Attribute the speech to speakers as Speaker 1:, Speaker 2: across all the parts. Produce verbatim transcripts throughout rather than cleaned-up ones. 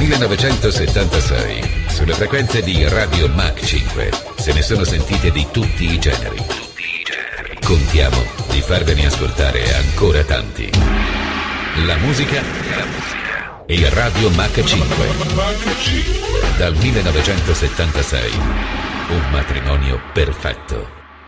Speaker 1: millenovecentosettantasei, sulle frequenze di Radio Mach cinque, se ne sono sentite di tutti i generi. Contiamo di farvene ascoltare ancora tanti. La musica, la musica e Radio Mach cinque. Dal millenovecentosettantasei, un matrimonio perfetto.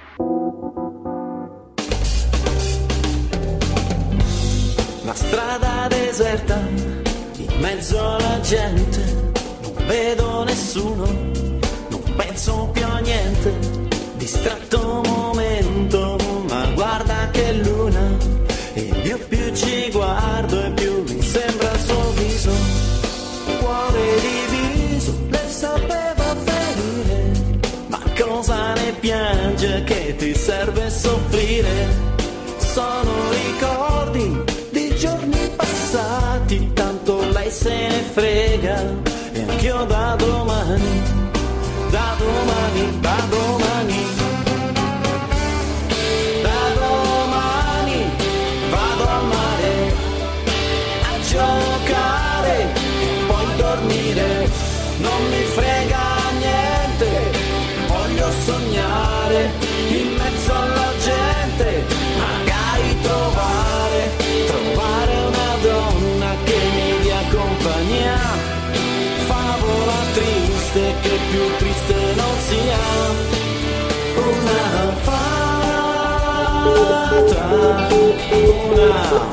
Speaker 2: La strada deserta, in mezzo alla gente, non vedo nessuno, non penso più a niente, distratto un momento, ma guarda che luna, e più più ci guardo e più mi sembra il suo viso, cuore diviso, le sapeva ferire, ma cosa ne piange che ti serve soffrire, sono ricordi di giorni passati, tanto lei se ne frega e anch'io da domani, da domani, da domani, da domani vado al mare a giocare e poi dormire, non mi frega niente, voglio sognare in mezzo alla gente, magari trovare, trovare una donna che mi dia compagnia, favola triste che più triste non sia, una fata, una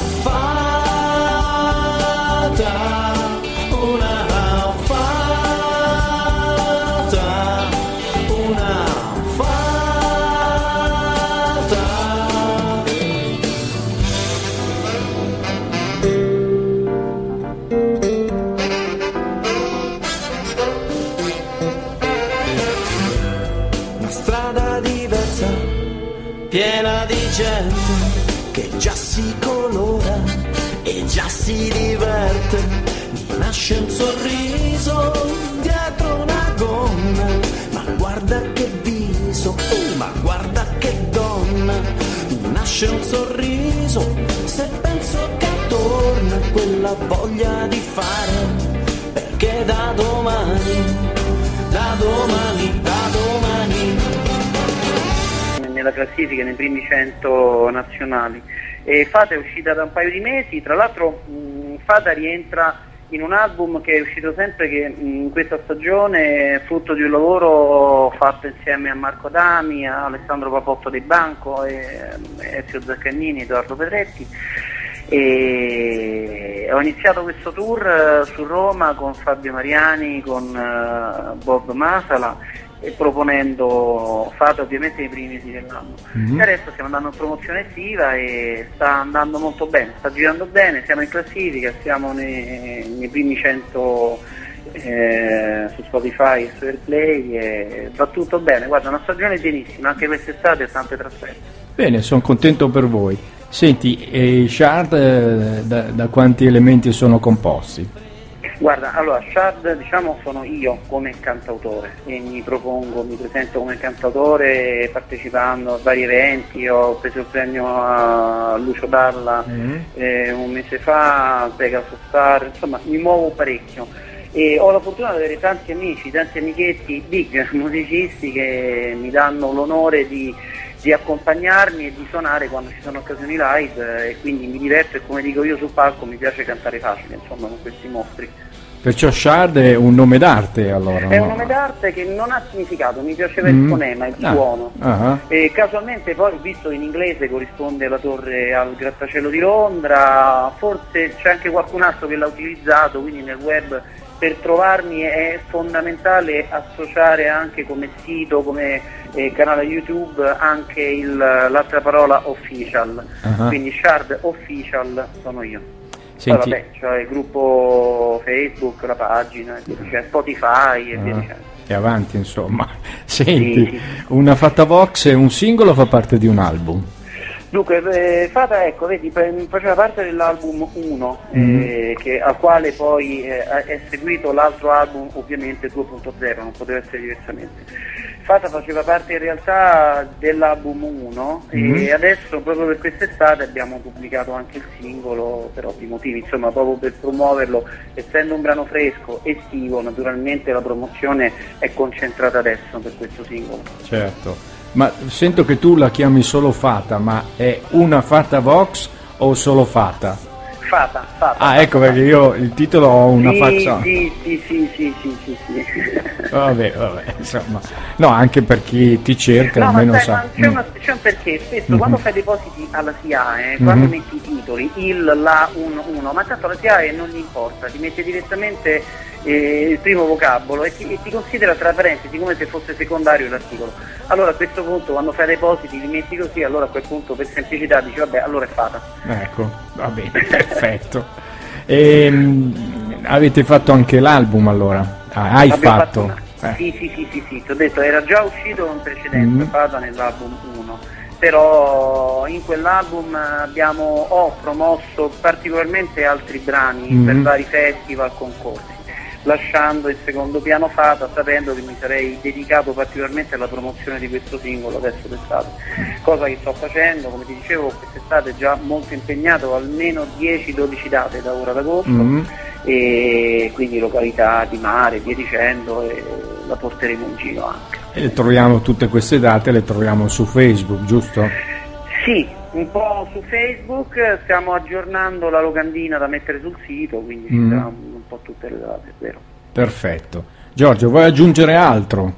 Speaker 2: fata, una fata, una fata. Una strada diversa, piena di gente che già si colora e già si diverte, mi nasce un sorriso dietro una gonna, ma guarda che viso, oh, ma guarda che donna, mi nasce un sorriso se penso che torna quella voglia di fare, perché da domani, da domani, da domani
Speaker 3: nella classifica nei primi cento nazionali. E Fata è uscita da un paio di mesi, tra l'altro mh, Fata rientra in un album che è uscito sempre che mh, in questa stagione, frutto di un lavoro fatto insieme a Marco Adami, a Alessandro Papotto dei Banco, e, Ezio Zaccagnini, Edoardo Pedretti. E ho iniziato questo tour uh, su Roma con Fabio Mariani, con uh, Bob Masala, e proponendo Fata ovviamente nei primi mesi dell'anno. Mm-hmm. E adesso stiamo andando in promozione estiva e sta andando molto bene, sta girando bene, siamo in classifica, siamo nei, nei primi cento eh, su Spotify e su Airplay e va tutto bene, guarda, una stagione pienissima, anche quest'estate e tante trasferte.
Speaker 4: Bene, sono contento per voi. Senti, e Shard eh, da, da quanti elementi sono composti?
Speaker 3: Guarda, allora, Shard, diciamo, sono io come cantautore e mi propongo, mi presento come cantautore partecipando a vari eventi, ho preso il premio a Lucio Dalla mm-hmm. eh, un mese fa, Pegasus Star, insomma mi muovo parecchio e ho la fortuna di avere tanti amici, tanti amichetti big musicisti che mi danno l'onore di, di accompagnarmi e di suonare quando ci sono occasioni live e quindi mi diverto e come dico io sul palco mi piace cantare facile, insomma, con questi mostri.
Speaker 4: Perciò Shard è un nome d'arte, allora?
Speaker 3: È
Speaker 4: no?
Speaker 3: un nome d'arte che non ha significato, mi piaceva mm. il fonema, il
Speaker 4: ah.
Speaker 3: suono.
Speaker 4: Uh-huh.
Speaker 3: E casualmente poi ho visto in inglese corrisponde alla torre al grattacielo di Londra, forse c'è anche qualcun altro che l'ha utilizzato, quindi nel web per trovarmi è fondamentale associare anche come sito, come eh, canale YouTube anche il, l'altra parola official, uh-huh. quindi Shard Official sono io.
Speaker 4: Senti.
Speaker 3: Poi vabbè, c'è il gruppo Facebook, la pagina, c'è Spotify e
Speaker 4: uh,
Speaker 3: via dicendo.
Speaker 4: E avanti insomma. Senti,
Speaker 3: sì, sì.
Speaker 4: Una Fatta Vox è un singolo o fa parte di un album?
Speaker 3: Dunque, eh, Fata, ecco, vedi, faceva parte dell'album uno,
Speaker 4: Mm.
Speaker 3: eh, che, al quale poi eh, è seguito l'altro album, ovviamente due punto zero, non poteva essere diversamente. Fata faceva parte in realtà dell'album uno
Speaker 4: Mm.
Speaker 3: e adesso, proprio per quest'estate, abbiamo pubblicato anche il singolo per ovvi motivi, insomma, proprio per promuoverlo, essendo un brano fresco, estivo, naturalmente la promozione è concentrata adesso per questo singolo.
Speaker 4: Certo. Ma sento che tu la chiami solo Fata, ma è una Fata Vox o solo Fata?
Speaker 3: Fata, Fata.
Speaker 4: Ah, ecco, perché io il titolo ho una
Speaker 3: sì,
Speaker 4: faccia.
Speaker 3: Sì, sì, sì, sì, sì, sì, sì.
Speaker 4: Vabbè, vabbè, insomma. No, anche per chi ti cerca,
Speaker 3: No,
Speaker 4: almeno
Speaker 3: ma sai,
Speaker 4: sa.
Speaker 3: ma c'è, una, c'è un perché, spesso
Speaker 4: Mm-hmm.
Speaker 3: quando fai depositi alla S I A E, quando
Speaker 4: Mhm.
Speaker 3: metti i titoli, il, la, un, uno, ma tanto la S I A E non gli importa, ti mette direttamente eh, il primo vocabolo e ti, e ti considera tra parentesi come se fosse secondario l'articolo. Allora a questo punto quando fai depositi li metti così, allora a quel punto per semplicità dici vabbè, allora è Fata.
Speaker 4: Ecco, va bene, perfetto. E, avete fatto anche l'album allora? Ah, hai
Speaker 3: Abbiamo
Speaker 4: fatto?
Speaker 3: una-
Speaker 4: Eh.
Speaker 3: Sì, sì, sì, sì, sì, ti ho detto, era già uscito in precedenza,
Speaker 4: Mm.
Speaker 3: Fata nell'album uno, però in quell'album abbiamo, ho promosso particolarmente altri brani
Speaker 4: Mm.
Speaker 3: per vari festival, concorsi, lasciando il secondo piano Fata, sapendo che mi sarei dedicato particolarmente alla promozione di questo singolo adesso d'estate, cosa che sto facendo, come ti dicevo, quest'estate già molto impegnato, almeno dieci dodici date da ora ad agosto,
Speaker 4: Mm.
Speaker 3: e quindi località di mare, via dicendo, e la porteremo in giro anche.
Speaker 4: E le troviamo tutte queste date, le troviamo su Facebook, giusto?
Speaker 3: Sì, un po' su Facebook, stiamo aggiornando la locandina da mettere sul sito, quindi ci
Speaker 4: Mm.
Speaker 3: saranno un po' tutte le date, è vero.
Speaker 4: Perfetto. Giorgio, vuoi aggiungere altro?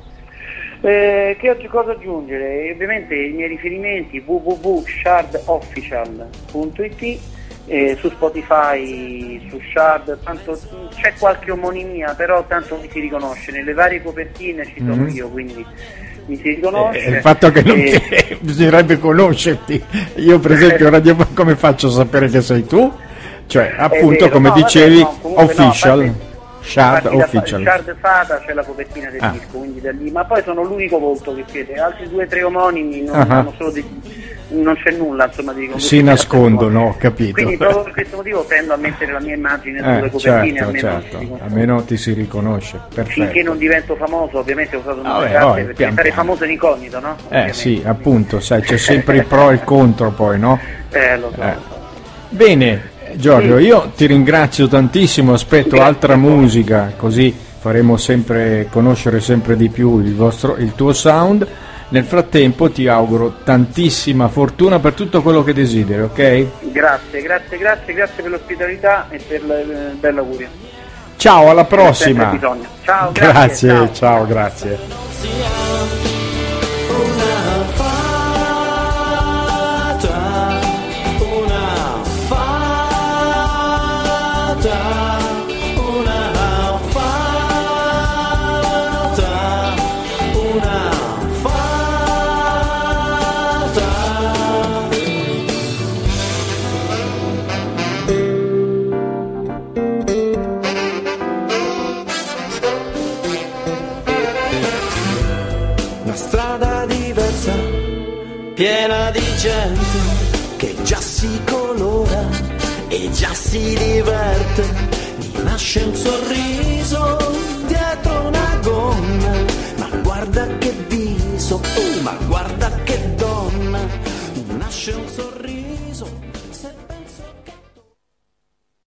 Speaker 3: Eh, che oggi cosa aggiungere? Ovviamente i miei riferimenti w w w punto shard official punto i t, eh, su Spotify, su Shard, tanto c'è qualche omonimia, però tanto mi si riconosce, nelle varie copertine ci sono
Speaker 4: Mm.
Speaker 3: io, quindi mi si riconosce.
Speaker 4: Eh, il fatto che non
Speaker 3: Eh,
Speaker 4: ti- bisognerebbe conoscerti. Io per esempio Radio come faccio a sapere che sei tu? Cioè, appunto,
Speaker 3: vero,
Speaker 4: come
Speaker 3: no, vabbè,
Speaker 4: dicevi,
Speaker 3: no, comunque no,
Speaker 4: official,
Speaker 3: a parte-
Speaker 4: Shard
Speaker 3: Parti da-
Speaker 4: official.
Speaker 3: Shard Fata c'è la copertina del
Speaker 4: Ah.
Speaker 3: disco, quindi da lì, ma poi sono l'unico volto che siete, altri due o tre omonimi non,
Speaker 4: Ah.
Speaker 3: hanno solo dei- non c'è nulla, insomma, di
Speaker 4: Si nascondono, ho capito.
Speaker 3: Quindi proprio per questo motivo tendo a mettere la mia immagine sulle
Speaker 4: Eh,
Speaker 3: copertine,
Speaker 4: certo,
Speaker 3: almeno,
Speaker 4: certo.
Speaker 3: si confonde.
Speaker 4: Almeno ti si riconosce.
Speaker 3: Finché
Speaker 4: Perfetto.
Speaker 3: non divento famoso, ovviamente ho usato un
Speaker 4: Vabbè,
Speaker 3: nome
Speaker 4: poi,
Speaker 3: d'arte per
Speaker 4: pian
Speaker 3: diventare
Speaker 4: piano.
Speaker 3: famoso in incognito, no?
Speaker 4: Eh
Speaker 3: Ovviamente.
Speaker 4: sì, appunto, sai, c'è sempre il pro e il contro poi, no?
Speaker 3: Eh, lo so,
Speaker 4: Eh.
Speaker 3: lo so.
Speaker 4: Bene, Giorgio, io ti ringrazio tantissimo, aspetto
Speaker 3: Grazie
Speaker 4: altra
Speaker 3: a voi.
Speaker 4: musica, così faremo sempre conoscere sempre di più il, vostro, il tuo sound. Nel frattempo ti auguro tantissima fortuna per tutto quello che desideri, ok?
Speaker 3: Grazie, grazie, grazie, grazie per l'ospitalità e per il bell'augurio.
Speaker 4: Ciao, alla
Speaker 3: Sempre
Speaker 4: prossima.
Speaker 3: bisogno. Ciao,
Speaker 4: Grazie,
Speaker 3: grazie, ciao.
Speaker 4: ciao, grazie.
Speaker 2: Una fata, una fata, una fata, una fata. Una strada diversa, piena di gente che già si colora e già si diverte. Mi nasce un sorriso dietro una gonna, ma guarda che viso, uh, ma guarda